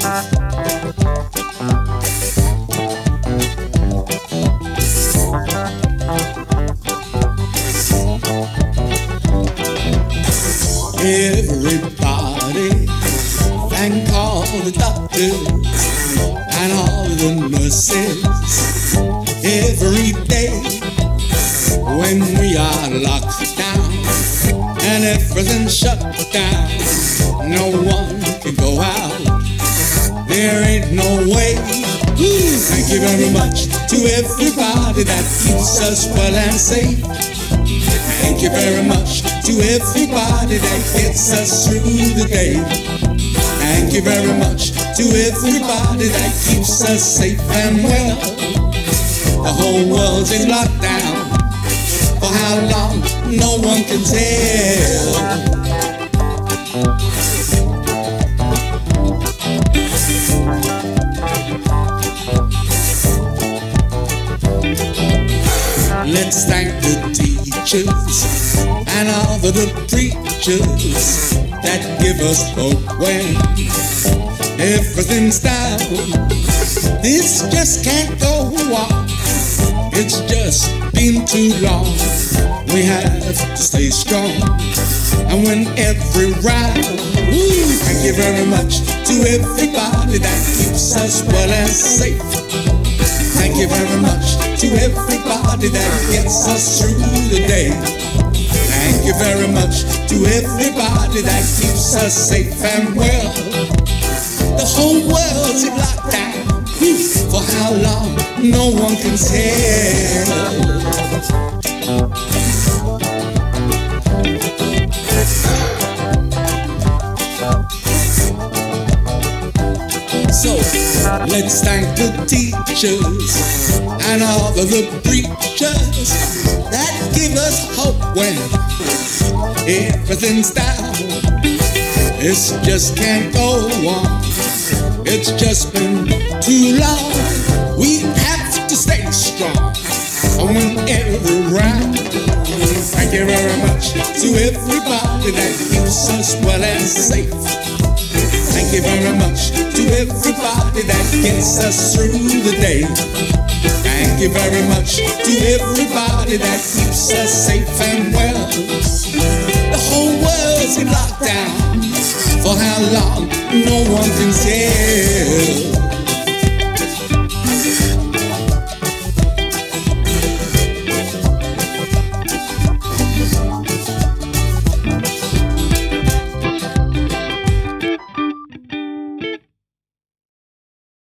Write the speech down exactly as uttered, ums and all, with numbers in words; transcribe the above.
Everybody thank all the doctors and all the nurses every day when we are locked down and everything's shut down. No one can go out. There ain't no way. Ooh, thank you very much to everybody that keeps us well and safe. Thank you very much to everybody that gets us through the day. Thank you very much to everybody that keeps us safe and well. The whole world's in lockdown. For how long, no one can tell. Let's thank the teachers and all of the preachers that give us hope when everything's down. This just can't go on. It's just been too long. We have to stay strong and win every round. Ooh, thank you very much to everybody that keeps us well and safe. Thank you very much to everybody that gets us through the day. Thank you very much to everybody that keeps us safe and well. The whole world's in lockdown. For how long, no one can tell. So, let's thank the teachers and all of the preachers that give us hope when everything's down. This just can't go on. It's just been too long. We have to stay strong and win every round. Thank you very much to everybody that keeps us well and safe. Thank you very much to everybody that gets us through the day. Thank you very much to everybody that keeps us safe and well. The whole world's in lockdown. For how long, no one can tell.